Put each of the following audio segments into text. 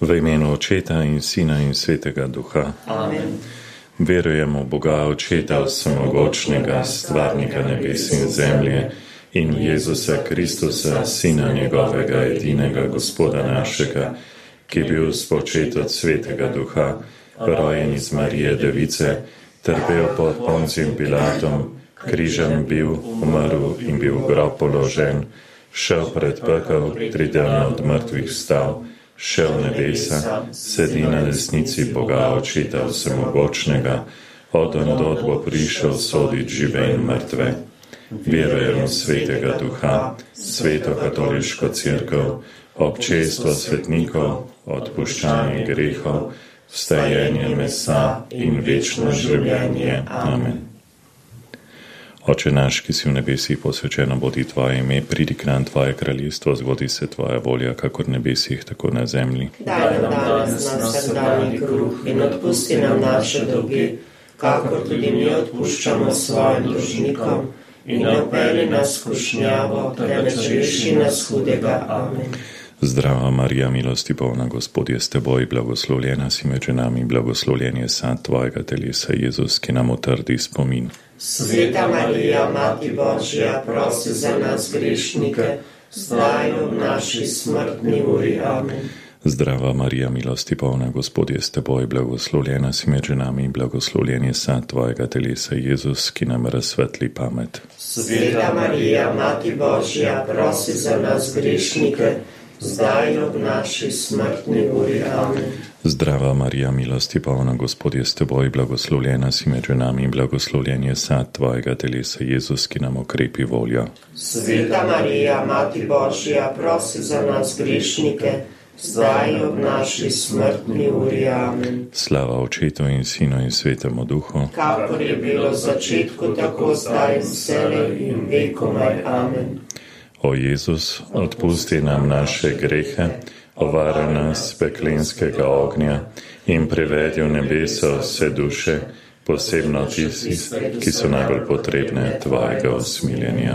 V imenu Očeta in Sina in Svetega Duha. Amen. Verujemo v Boga Očeta vsemogočnega, stvarnika nebes in zemlje, in v Jezusa Kristusa, Sina njegovega, edinega Gospoda našega, ki je bil spočet od Svetega Duha, rojen iz Marije Device, trpel pod Poncijem Pilatom, križem bil, umrl in bil v grob položen, šel pred pekel, 3 dni od mrtvih vstal, šel v nebesa, sedi na desnici Boga Očeta vsemogočnega, odandod bo prišel sodit žive in mrtve. Verujem v Svetega Duha, Sveto katoliško cerkev, občestvo svetnikov, odpuščanje grehov, vstajenje mesa in večno življenje. Amen. Oče naš, ki si v nebesih, posvečeno bodi tvoje ime, pridi k nam tvoje kraljestvo, zgodi se tvoja volja, kakor v nebesih, tako na zemlji. Daj nam danes naš vsakdanji kruh in odpusti nam naše dolge, kakor tudi mi odpuščamo svojim dolžnikom, in ne vpelji nas v skušnjavo, temveč reši nas hudega. Amen. Zdrava Marija, milosti polna, Gospod je s teboj, blagoslovljena si med ženami, blagoslovljen je sad tvojega telesa, Jezus, ki nam utrdi spomin. Sveta Marija, Mati Božja, prosi za nas grešnike, zdaj in v naši smrtni uri. Amen. Zdrava Marija, milosti polna, Gospod je s teboj, blagoslovljena si med ženami, blagoslovljen je sad tvojega telesa, Jezus, ki nam razsvetli pamet. Sveta Marija, Mati Božja, prosi za nas grešnike, zdaj in v naši smrtni uri. Amen. Zdrava Marija, milosti polna, Gospod je s teboj, blagoslovljena si med ženami, blagoslovljen je sad tvojega telesa, Jezus, ki nam okrepi voljo. Sveta Marija, Mati Božja, prosi za nas grešnike, zdaj in v naši smrtni uri. Amen. Slava Očetu in Sinu in Svetemu Duhu, kakor je bilo v začetku, tako zdaj in vselej in vekomaj. Amen. O Jezus, odpusti nam naše grehe, ovaraj nas peklenskega ognja in privedi v nebesa vse duše, posebno tistih, ki so najbolj potrebne tvojega usmiljenja.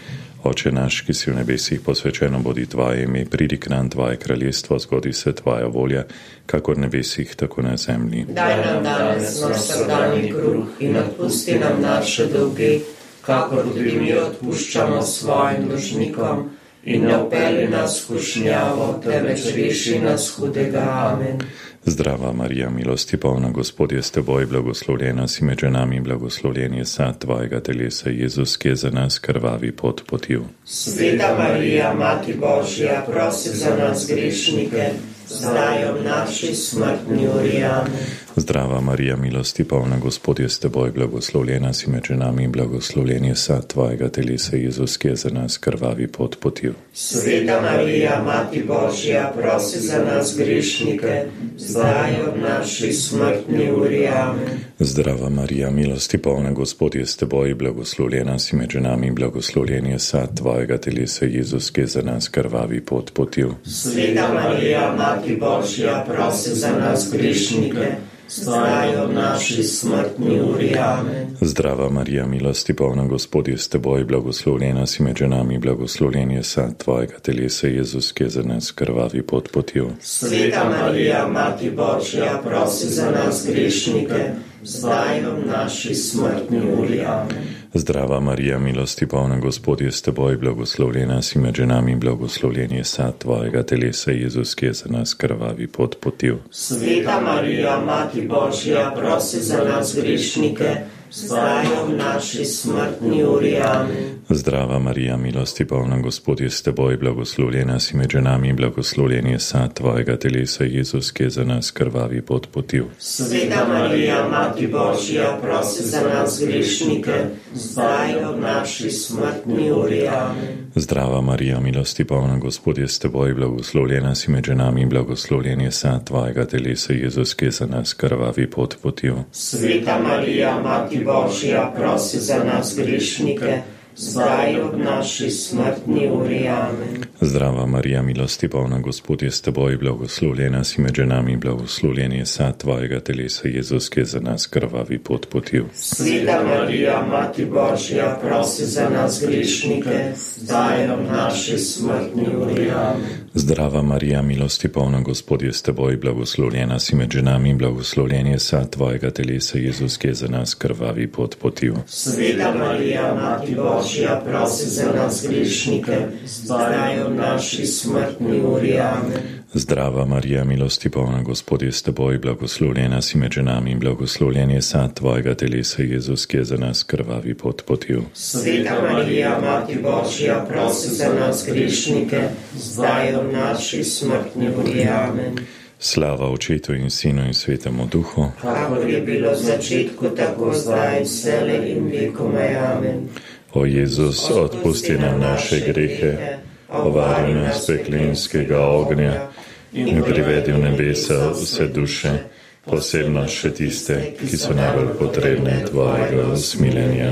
Oče naš, ki si v nebesih, posvečeno bodi tvoje ime, pridi k nam tvoje kraljestvo, zgodi se tvoja volja, kakor v nebesih, tako na zemlji. Daj nam danes naš vsakdanji kruh in odpusti nam naše dolge, kakor tudi mi odpuščamo svojim dolžnikom, in ne vpelji nas v skušnjavo, temveč reši nas hudega. Amen. Zdrava Marija, milosti polna, Gospod je s teboj, blagoslovljena si med ženami, blagoslovljen je sad tvojega telesa, Jezus, ki je za nas krvavi pot potil. Sveta Marija, Mati Božja, prosi za nas grešnike, zdaj in v naši smrtni uri. Amen. Zdrava Marija, milosti polna, Gospod je s teboj, blagoslovljena si med ženami, blagoslovljen je sad tvojega telesa, Jezus, ki je za nas krvavi pot potil. Sveta Marija, Mati Božja, prosi za nas grešnike, zdaj in v naši smrtni uri. Amen. Zdrava Marija, milosti polna, Gospod je s teboj, blagoslovljena si med ženami, blagoslovljen je sad tvojega telesa, Jezus, ki je za nas krvavi pot potil. Sveta Marija, Mati Božja, prosi za nas grešnike, zdaj in v naši smrtni uri. Amen. Zdrava Marija, milosti polna, Gospod je s teboj, blagoslovljena si med ženami, blagoslovljen je sad tvojega telesa, Jezus, ki je za nas krvavi pot potil. Sveta Marija, Mati Božja, prosi za nas grešnike, zdaj in v naši smrtni uri. Amen. Zdrava Marija, milosti polna, Gospod je s teboj, blagoslovljena si med ženami, blagoslovljen je sad tvojega telesa, Jezus, ki je za nas krvavi pot potil. Sveta Marija, Mati Božja, prosi za nas grešnike, zdaj in v naši smrtni uri. Amen. Zdrava Marija, milosti polna, Gospod je s teboj, blagoslovljena si med ženami, blagoslovljen je sad tvojega telesa, Jezus, ki je za nas krvavi pot potil. Sveta Marija, Mati Božja, prosi za nas grešnike, zdaj in v naši smrtni uri. Amen. Zdrava Marija, milosti polna, Gospod je s teboj, blagoslovljena si med ženami, blagoslovljen je sad tvojega telesa, Jezus, ki je za nas krvavi pot potil. Sveta Marija, Mati Božja, prosi za nas grešnike, zdaj in v naši smrtni uri. Amen. Zdrava Marija, milosti polna, Gospod je s teboj, blagoslovljena si med ženami, blagoslovljen je sad tvojega telesa, Jezus, ki je za nas krvavi pot potil. Sveta Marija, Mati Božja, prosi za nas grešnike, zdaj in v naši smrtni uri. Amen. Zdrava Marija, milosti polna, Gospod je s teboj, blagoslovljena si med ženami in blagoslovljen je sad tvojega telesa, Jezus, ki je za nas krvavi pot potil. Sveta Marija, Mati Božja, prosi za nas grešnike, zdaj in v naši smrtni uri. Amen. Zdrava Marija, milosti polna, Gospod je s teboj, blagoslovljena si med ženami in blagoslovljen je sad tvojega telesa, Jezus, ki je za nas krvavi pot potil. Sveta Marija, Mati Božja, prosi za nas grešnike, zdaj in v naši smrtni uri. Amen. Slava Očetu in Sinu in Svetemu Duhu, kakor je bilo v začetku, tako zdaj in vselej in vekomaj. Amen. O Jezus, odpusti nam naše grehe, ovari nas peklenskega ognja in privedi v nebesa vse duše, posebno še tiste, ki so najbolj potrebne tvojega usmiljenja.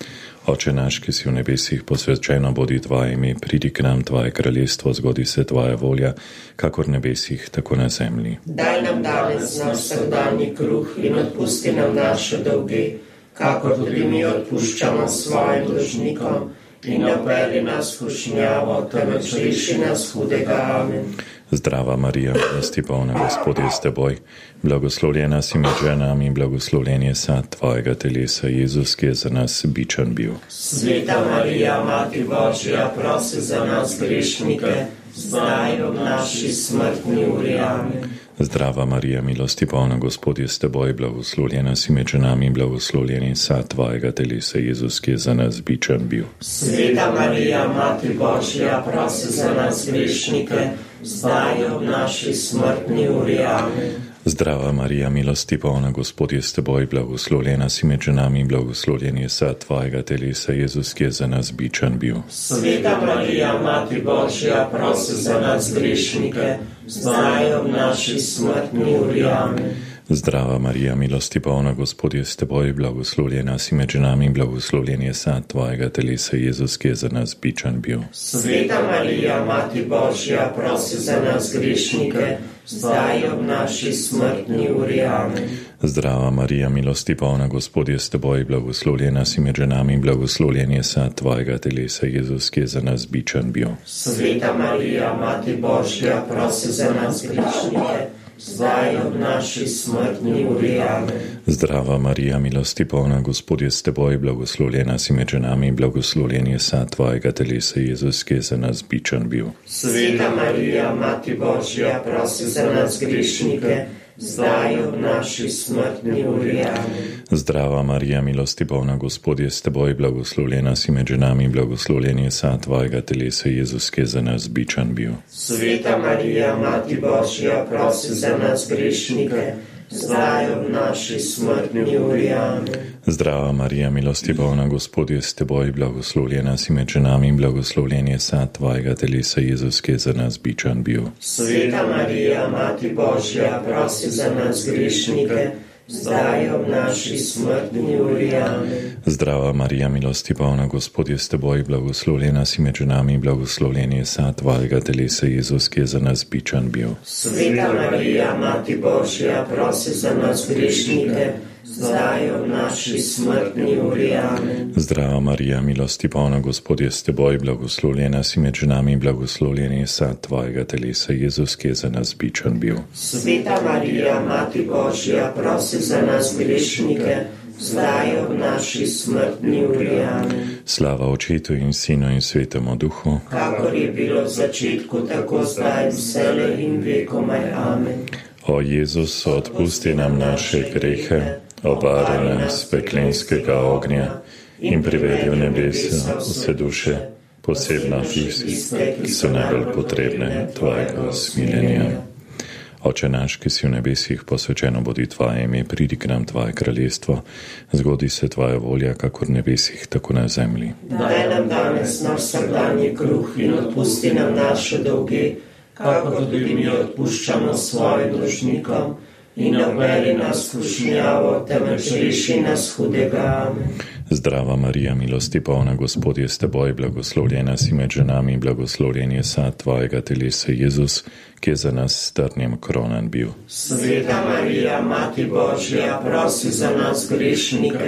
Oče naš, ki si v nebesih, posvečeno bodi tvoje ime, pridi k nam tvoje kraljestvo, zgodi se tvoja volja, kakor v nebesih, tako na zemlji. Daj nam danes naš vsakdanji kruh in odpusti nam naše dolge, kakor tudi mi odpuščamo svojim dolžnikom, in ne vpelji nas v skušnjavo, temveč reši nas hudega. Amen. Zdrava Marija, milosti polna, Gospod je s teboj, blagoslovljena si med ženami in blagoslovljen je sad tvojega telesa, Jezus, ki je za nas bičan bil. Sveta Marija, Mati Božja, prosi za nas grešnike, zdaj in v naši smrtni uri. Amen. Zdrava Marija, milosti polna, Gospod je s teboj, blagoslovljena si med ženami in blagoslovljen je sad tvojega telesa, Jezus, ki je za nas bičan bil. Sveta Marija, Mati Božja, prosi za nas grešnike, zdaj in v naši smrtni uri. Amen. Zdrava Marija, milosti polna, Gospod je s teboj, blagoslovljena si med ženami in blagoslovljen je sad tvojega telesa, Jezus, ki je za nas bičan bil. Sveta Marija, Mati Božja, prosi za nas grešnike, zdaj in v naši smrtni uri. Amen. Zdrava Marija, milosti polna, Gospod je s teboj, blagoslovljena si med ženami in blagoslovljen je sad tvojega telesa, Jezus, ki je za nas bičan bil. Sveta Marija, Mati Božja, prosi za nas grešnike, zdaj in v naši smrtni uri. Amen. Zdrava Marija, milosti polna, Gospod je s teboj, blagoslovljena si med ženami in blagoslovljen je sad tvojega telesa, Jezus, ki je za nas bičan bil. Sveta Marija, Mati Božja, prosi za nas grešnike, zdaj in v naši smrtni uri. Amen. Zdrava Marija, milosti polna, Gospod je s teboj, blagoslovljena si med ženami in blagoslovljen je sad tvojega telesa, Jezus, ki je za nas bičan bil. Sveta Marija, Mati Božja, prosi za nas grešnike, zdaj in v naši smrtni uri. Amen. Zdrava Marija, milosti polna, Gospod je s teboj, blagoslovljena si med ženami in blagoslovljen je sad tvojega telesa, Jezus, ki je za nas bičan bil. Sveta Marija, Mati Božja, prosi za nas grešnike, zdaj in v naši smrtni uri. Amen. Zdrava Marija, milosti polna, Gospod je s teboj, blagoslovljena si med ženami in blagoslovljen je sad tvojega telesa, Jezus, ki je za nas bičan bil. Sveta Marija, Mati Božja, prosi za nas grešnike, zdaj in v naši smrtni uri. Amen. Zdrava Marija, milosti polna, Gospod je s teboj, blagoslovljena si med ženami in blagoslovljen je sad tvojega telesa, Jezus, ki je za nas bičan bil. Sveta Marija, Mati Božja, prosi za nas grešnike, zdaj in v naši smrtni uri. Amen. Zdrava Marija, milosti polna, Gospod je s teboj, blagoslovljena si med ženami in blagoslovljen je sad tvojega telesa, Jezus, ki je za nas bičan bil. Sveta Marija, Mati Božja, prosi za nas grešnike, zdaj in v naši smrtni uri. Amen. Slava Očetu in Sinu in Svetemu Duhu, kakor je bilo v začetku, tako zdaj in vselej in vekomaj. Amen. O Jezus, odpusti nam naše grehe, obvari nas peklenskega ognja in privedi v nebesa vse duše, posebno tiste, ki so najbolj potrebne tvojega usmiljenja. Oče naš, ki si v nebesih, posvečeno bodi tvoje ime, pridi k nam tvoje kraljestvo, zgodi se tvoja volja, kakor v nebesih, tako na zemlji. Daj nam danes naš vsakdanji kruh in odpusti nam naše dolge, kakor tudi mi odpuščamo svojim dolžnikom, in ne vpelji nas v skušnjavo, temveč reši nas hudega. Amen. Zdrava Marija, milosti polna, Gospod je s teboj, blagoslovljena si med ženami in blagoslovljen je sad tvojega telesa, Jezus, ki je za nas s trnjem kronan bil. Sveta Marija, Mati Božja, prosi za nas grešnike,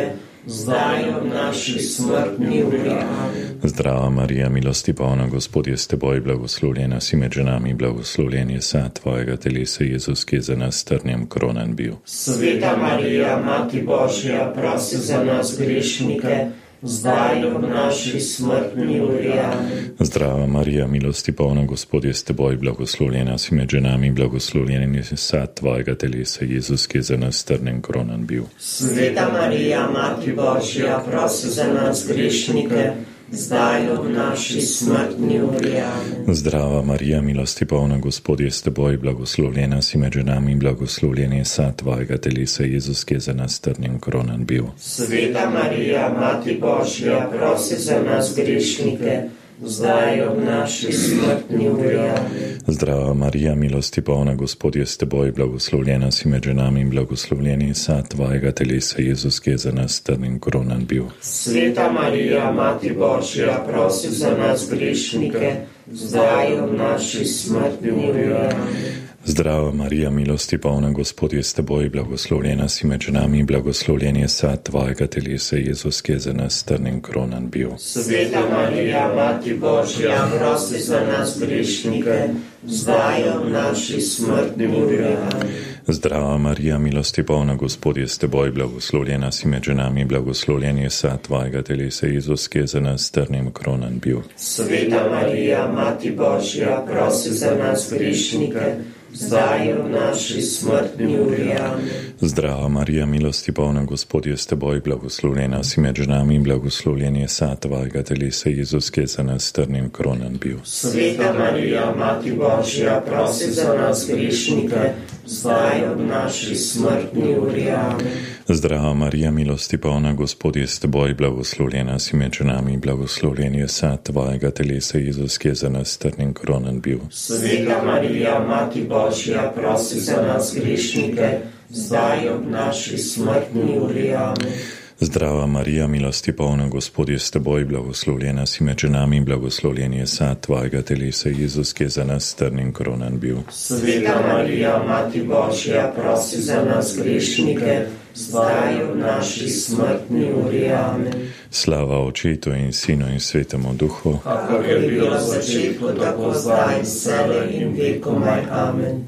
zdaj ob naši smrtni uri. Amen. Zdrava Marija, milosti polna, Gospod je s teboj, blagoslovljena si med ženami, blagoslovljen je sad tvojega telesa, Jezus, ki je za nas trnjem kronan bil. Sveta Marija, Mati Božja, prosi za nas grešnike, zdaj ob naši smrtni uri. Amen. Zdrava Marija, milosti polna, Gospod je s teboj, blagoslovljena si med ženami, blagoslovljen je sad tvojega telesa, Jezus, ki je za nas trnjem kronan bil. Sveta Marija, Mati Božja, prosi za nas grešnike, zdaj ob naši smrtni uri. Amen. Zdrava Marija, milosti polna, Gospod je s teboj, blagoslovljena si med ženami, blagoslovljen je sad tvojega telesa, Jezus, ki je za nas trnjem kronan bil. Sveta Marija, Mati Božja, prosi za nas grešnike, zdaj ob naši smrtni uri. Amen. Zdrava Marija, milosti polna, Gospod je s teboj, blagoslovljena si med ženami, blagoslovljen je sad tvojega telesa, Jezus, ki je za nas trnjem kronan bil. Sveta Marija, Mati Božja, prosi za nas grešnike, zdaj ob naši smrtni uri. Amen. Zdrava Marija, milosti polna, Gospod je s teboj, blagoslovljena si med ženami, blagoslovljen je sad tvojega telesa, Jezus, ki je za nas trnjem kronan bil. Sveta Marija, Mati Božja, prosi za nas grešnike, zdaj ob naši smrtni uri. Amen. Zdrava Marija, milosti polna, Gospod je s teboj, blagoslovljena si med ženami, blagoslovljen je sad tvojega telesa, Jezus, ki je za nas trnjem kronan bil. Sveta Marija, Mati Božja, prosi za nas grešnike, zdaj ob naši smrtni uri. Amen. Zdrava Marija, milosti polna, Gospod je s teboj, blagoslovljena si med ženami, blagoslovljen je sad tvojega telesa, Jezus, ki je za nas trnjem kronan bil. Sveta Marija, Mati Božja, prosi za nas grešnike, zdaj ob naši smrtni uri. Amen. Zdrava Marija, milosti polna, Gospod je s teboj, blagoslovljena si med ženami, blagoslovljen je sad tvojega telesa, Jezus, ki je za nas trnjem kronan bil. Sveta Marija, Mati Božja, prosi za nas grešnike, zdaj ob naši smrtni uri. Amen. Zdrava Marija, milosti polna, Gospod je s teboj, blagoslovljena si med ženami, blagoslovljen je sad tvojega telesa, Jezus, ki je za nas trnjem kronan bil. Sveta Marija, Mati Božja, prosi za nas grešnike, zdaj ob naši smrtni uri. Amen. Slava Očetu in Sinu in Svetemu Duhu, kakor je bilo v začetku, tako zdaj in vselej in vekomaj. Amen.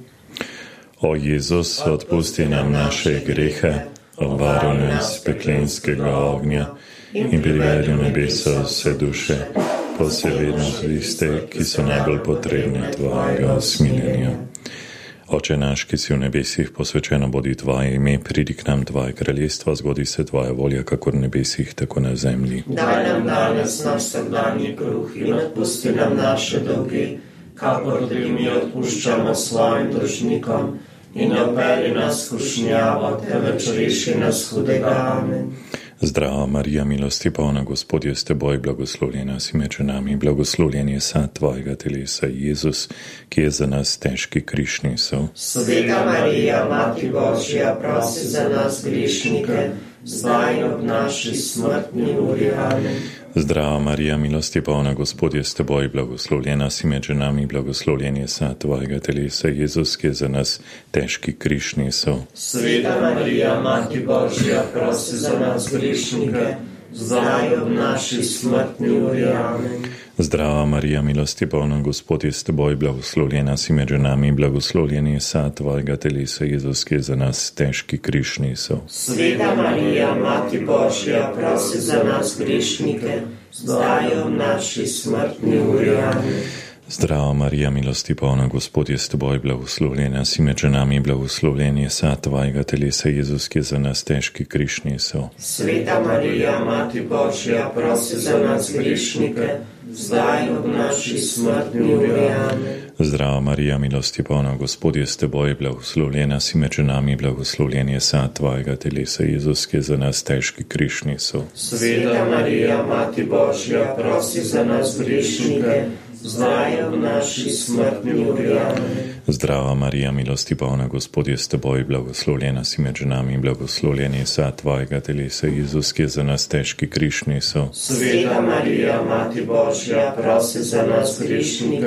O Jezus, odpusti nam naše grehe, obvaruj nas peklenskega ognja in privedi v nebesa vse duše, posebej tiste, ki so najbolj potrebne tvojega usmiljenja. Oče naš, ki si v nebesih, posvečeno bodi tvoje ime, pridi k nam tvoje kraljestvo, zgodi se tvoja volja, kakor v nebesih, tako na zemlji. Daj nam danes naš vsakdanji kruh in odpusti nam naše dolge, kakor tudi mi odpuščamo svojim dolžnikom, in ne vpelji nas v skušnjavo, temveč reši nas hudega. Amen. Zdrava Marija, milosti polna, Gospod je s teboj, blagoslovljena si med ženami, blagoslovljen je sad tvojega telesa, Jezus, ki je za nas težki križ nesel. Sveta Marija, Mati Božja, prosi za nas grešnike, zdaj ob naši smrtni uri. Amen. Zdrava Marija, milosti polna, Gospod je s teboj, blagoslovljena si med ženami, blagoslovljen je sad tvojega telesa, Jezus, ki je za nas težki križ nesel. Sveta Marija, Mati Božja, prosi za nas grešnike, zdaj ob naši smrtni uri. Amen. Zdrava Marija, milosti polna, Gospod je s teboj, blagoslovljena si med ženami, blagoslovljen je sad tvojega telesa, Jezus, ki je za nas težki križ nesel. Sveta Marija, Mati Božja, prosi za nas grešnike, zdaj ob naši smrtni uri. Amen. Zdrava Marija, milosti polna, Gospod je s teboj, blagoslovljena si med ženami, blagoslovljen je sad tvojega telesa, Jezus, ki je za nas težki križ nesel. Sveta Marija, Mati Božja, prosi za nas grešnike, zdaj ob naši smrtni uri. Amen. Zdrava Marija, milosti polna, Gospod je s teboj, blagoslovljena si med ženami, blagoslovljen je sad tvojega telesa, Jezus, ki je za nas težki križ nesel. Sveta Marija, Mati Božja, prosi za nas grešnike, zdaj ob naši smrtni uri. Amen. Zdrava Marija, milosti polna, Gospod je s teboj, blagoslovljena si med ženami, blagoslovljen je sad tvojega telesa, Jezus, ki je za nas težki križ nesel. Sveta Marija, Mati Božja, prosi za nas grešnike,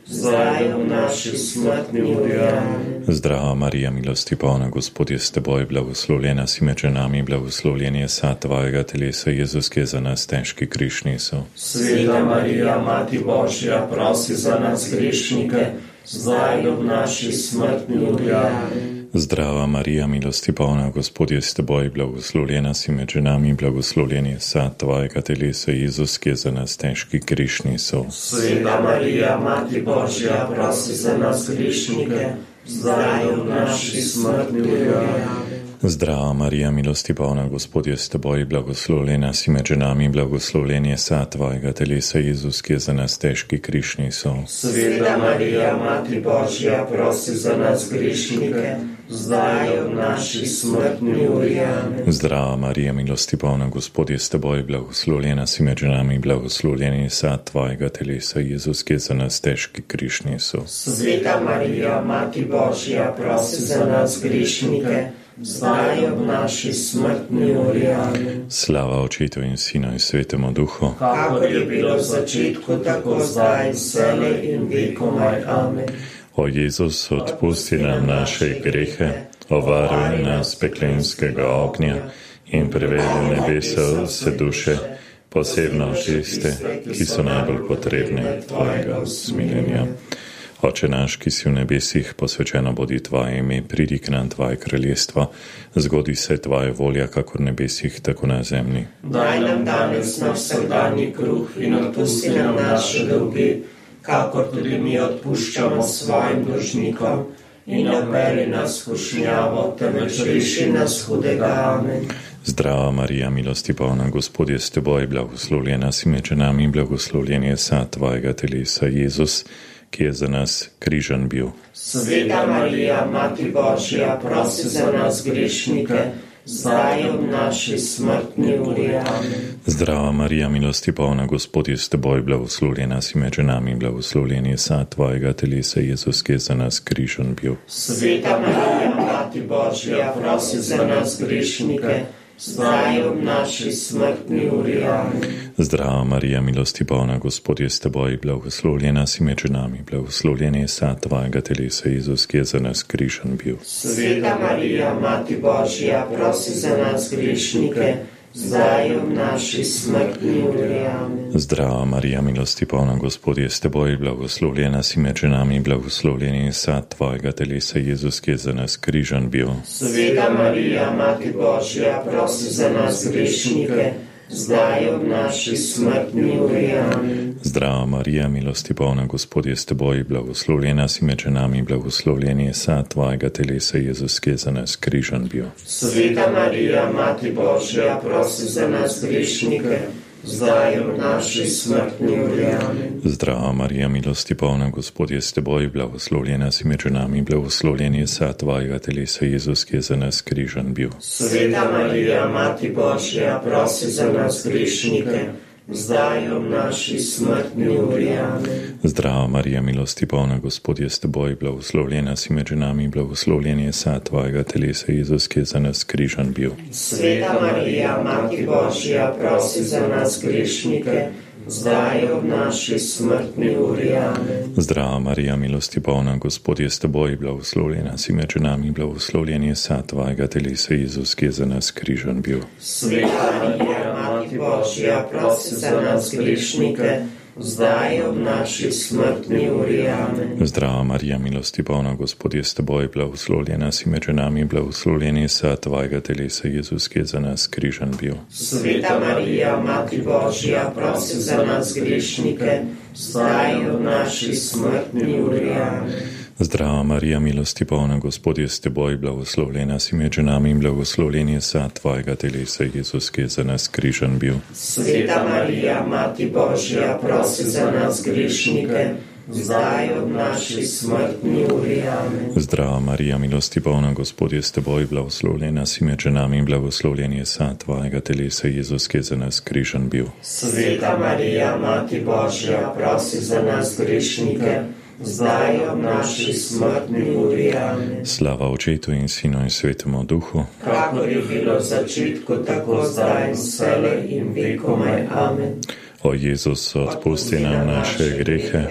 zdaj v naši smrtni uri. Amen. Zdrava Marija, milosti polna, Gospod je s teboj, blagoslovljena si med ženami, blagoslovljen je sad tvojega telesa, Jezus, ki je za nas težki križ nesel. Sveta Marija, Mati Božja, prosi za nas grešnike, zdaj v naši smrtni uri. Amen. Zdrava Marija, milosti polna, Gospod je s teboj, blagoslovljena si med ženami, blagoslovljen je sad tvojega telesa, Jezus, ki je za nas težki križ nesel. Sveta Marija, Mati Božja, prosi za nas grešnike, zdaj v naši smrtni uri. Amen. Zdrava Marija, milosti polna, Gospod je s teboj, blagoslovljena si med ženami, blagoslovljen je sad tvojega telesa, Jezus, ki je za nas težki križ nesel. Sveta Marija, Mati Božja, prosi za nas grešnike, zdaj v naši smrtni uri. Amen. Zdrava Marija, milosti polna, Gospod je s teboj, blagoslovljena si med ženami, blagoslovljen je sad tvojega telesa, Jezus, ki je za nas težki križ nesel. Sveta Marija, Mati Božja, prosi za nas grešnike, zdaj v naši smrtni uri. Amen. Slava Očetu in Sinu in Svetemu Duhu, Kakor je bilo v začetku, tako zdaj in vselej in vekomaj. Amen. O Jezus, odpusti nam naše grehe, ovaruj nas peklenskega ognja in privedi v nebesa vse duše, posebno tiste, ki so najbolj potrebne tvojega usmiljenja. Oče naš, ki si v nebesih, posvečeno bodi tvoje ime, pridi k nam tvoje kraljestvo, zgodi se tvoja volja, kakor v nebesih, tako na zemlji. Daj nam danes naš vsakdanji kruh in odpusti nam naše dolge, kakor tudi mi odpuščamo svojim dolžnikom, in ne vpelji nas v skušnjavo, temveč reši nas hudega. Amen. Zdrava Marija, milosti polna, Gospod je s teboj, blagoslovljena si med ženami, blagoslovljen je sad tvojega telesa, Jezus, ki je za nas križan bil. Sveta Marija, Mati Božja, prosi za nas grešnike, zdaj v naši smrtni uri. Amen. Zdrava Marija, milosti polna, Gospod je s teboj, blagoslovljena si med ženami, blagoslovljen je sad tvojega telesa, Jezus, ki je za nas križan bil. Sveta Marija, Mati Božja, prosi za nas grešnike, zdaj v naši smrtni uri. Amen. Zdrava Marija, milosti polna, Gospod je s teboj, blagoslovljena si med ženami, blagoslovljen je sad tvojega telesa, Jezus, ki je za nas križan bil. Sveta Marija, Mati Božja, prosi za nas grešnike, zdaj v naši smrtni uri. Amen. Zdrava Marija, milosti polna, Gospod je s teboj, blagoslovljena si med ženami, blagoslovljen je sad tvojega telesa, Jezus, ki je za nas križan bil. Sveta Marija, Mati Božja, prosi za nas grešnike, zdaj v naši smrtni uri. Amen. Zdrava Marija, milosti polna, Gospod je s teboj, blagoslovljena si med ženami, blagoslovljen je sad tvojega telesa, Jezus, ki je za nas križan bil. Sveta Marija, Mati Božja, prosi za nas grešnike, zdaj v naši smrtni uri. Amen. Zdrava Marija, milosti polna, Gospod je s teboj, blagoslovljena si med ženami, blagoslovljen je sad tvojega telesa, Jezus, ki je za nas križan bil. Sveta Marija, Mati Božja, prosi za nas grešnike, zdaj v naši smrtni uri. Amen. Zdrava Marija, milosti polna, Gospod je s teboj, blagoslovljena si med ženami, blagoslovljen je sad tvojega telesa, Jezus, ki je za nas križan bil. Sveta Marija, Mati Božja, prosi za nas grešnike, zdaj v naši smrtni uri. Amen. Zdrava Marija, milosti polna, Gospod je s teboj, blagoslovljena si med ženami, blagoslovljen je sad tvojega telesa, Jezus, ki je za nas križan bil. Sveta Marija, Mati Božja, prosi za nas grešnike, zdaj v naši smrtni uri. Amen. Zdrava Marija, milosti polna, Gospod je s teboj, blagoslovljena si med ženami, blagoslovljen je sad tvojega telesa, Jezus, ki je za nas križan bil. Sveta Marija, Mati Božja, prosi za nas grešnike, zdaj v naši smrtni uri. Amen. Zdrava Marija, milosti polna, Gospod je s teboj, blagoslovljena si med ženami in blagoslovljen je sad tvojega telesa, Jezus, ki je za nas križan bil. Sveta Marija, Mati Božja, prosi za nas grešnike, zdaj v naši smrtni uri. Amen. Zdrava Marija, milosti polna, Gospod je s teboj, blagoslovljena si med ženami in blagoslovljen je sad tvojega telesa, Jezus, ki je za nas križan bil. Sveta Marija, Mati Božja, prosi za nas grešnike, zdaj v naši smrtni uri. Amen. Slava Očetu in Sinu in Svetemu Duhu, kakor je bilo v začetku, tako zdaj in vselej in vekomaj. Amen. O Jezus, odpusti nam naše grehe,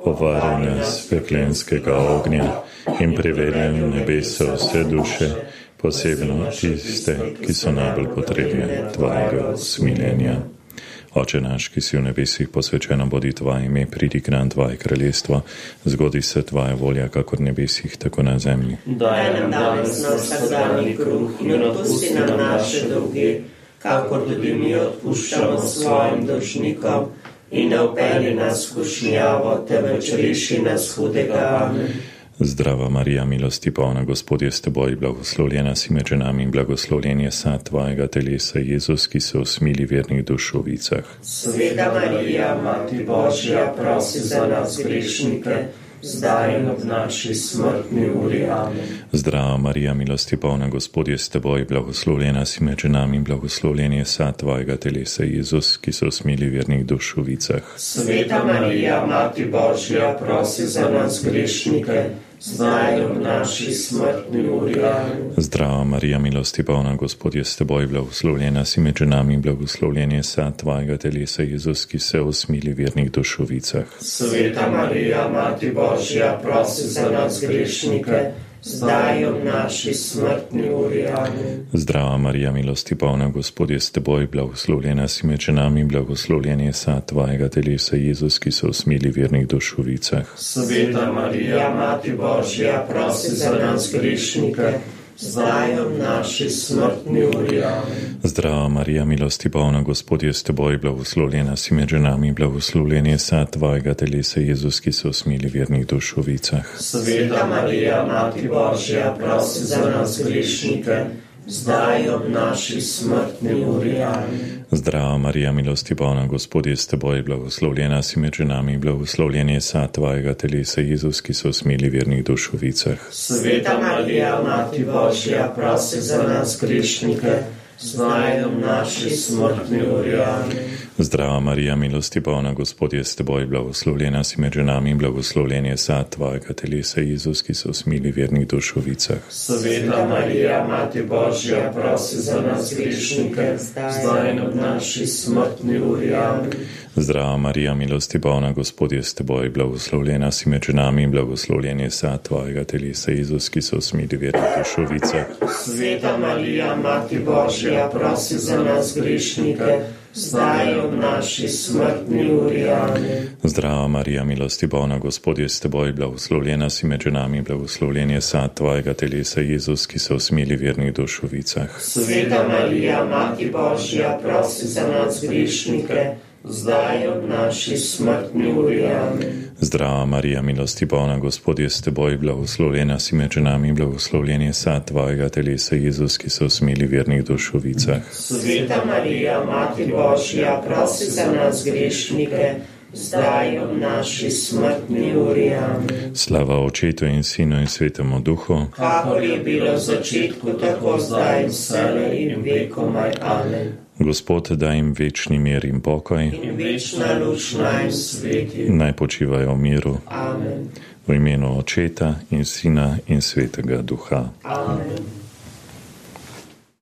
Ovaruj nas peklenskega ognja in privedi v nebesa vse duše, posebno tiste, ki so najbolj potrebne tvojega usmiljenja. Oče naš, ki si v nebesih, posvečeno bodi tvoje ime, pridi k nam tvoje kraljestvo, zgodi se tvoja volja, kakor v nebesih, tako na zemlji. Daj nam danes naš vsakdanji kruh in odpusti nam naše dolge, kakor tudi mi odpuščamo svojim dolžnikom, in ne vpelji nas v skušnjavo, temveč reši nas hudega. Amen. Zdrava Marija, milosti polna, Gospod je s teboj, blagoslovljena si med ženami in blagoslovljen je sad tvojega telesa, Jezus, ki se usmili vernih duš v vicah. Sveta Marija, Mati Božja, prosi za nas grešnike, zdaj in ob naši smrtni uri. Amen. Zdrava Marija, milosti polna, Gospod je s teboj, blagoslovljena si med ženami in blagoslovljen je sad tvojega telesa, Jezus, ki se usmili vernih duš v vicah. Sveta Marija, Mati Božja, prosi za nas grešnike, zdaj in ob naši smrtni uri. Amen. Zdrava Marija, milosti polna, Gospod je s teboj, blagoslovljena si med ženami in blagoslovljen je sad tvojega telesa, Jezus, ki se usmili vernih duš v vicah. Sveta Marija, Mati Božja, prosi za nas grešnike, zdaj in ob naši smrtni uri. Amen. Zdrava Marija, milosti polna, Gospod je s teboj, blagoslovljena si med ženami in blagoslovljen je sad tvojega telesa, Jezus, ki se usmili vernih duš v vicah. Sveta Marija, Mati Božja, prosi za nas grešnike, zdaj in ob naši smrtni uri. Amen. Zdrava Marija, milosti polna, Gospod je s teboj, blagoslovljena si med ženami in blagoslovljen je sad tvojega telesa, Jezus, ki se usmili vernih duš v vicah. Sveta Marija, Mati Božja, prosi za nas grešnike, zdaj in ob naši smrtni uri. Amen. Zdrava Marija, milosti polna, Gospod je s teboj, blagoslovljena si med ženami in blagoslovljen je sad tvojega telesa, Jezus, ki se usmili vernih duš v vicah. Sveta Marija, Mati Božja, prosi za nas grešnike, zdaj in ob naši smrtni uri. Amen. Zdrava Marija, milosti polna, Gospod je s teboj, blagoslovljena si med ženami in blagoslovljen je sad tvojega telesa, Jezus, ki se usmili vernih duš v vicah. Sveta Marija, Mati Božja, prosi za nas grešnike, zdaj in ob naši smrtni uri. Amen. Zdrava Marija, milosti polna, Gospod je s teboj, blagoslovljena si med ženami in blagoslovljen je sad tvojega telesa, Jezus, ki se usmili vernih duš v vicah. Sveta Marija, Mati Božja, prosi za nas grešnike, zdaj in ob naši smrtni uri. Amen. Zdrava Marija, milosti polna, Gospod je s teboj, blagoslovljena si med ženami in blagoslovljen je sad tvojega telesa, Jezus, ki se usmili vernih duš v vicah. Sveta Marija, Mati Božja, prosi za nas grešnike, zdaj in ob naši smrtni uri. Amen. Zdrava Marija, milosti polna, Gospod je s teboj, blagoslovljena si med ženami in blagoslovljen je sad tvojega telesa, Jezus, ki se usmili vernih duš v vicah. Sveta Marija, Mati Božja, prosi za nas grešnike, zdaj in ob naši smrtni uri. Amen. Slava Očetu in Sinu in Svetemu Duhu, kakor je bilo v začetku, tako zdaj in vselej in vekomaj. Amen. Gospod, daj jim večni mir in pokoj, in večna luč naj sveti. Naj počivajo v miru. Amen. V imenu Očeta in Sina in Svetega Duha. Amen.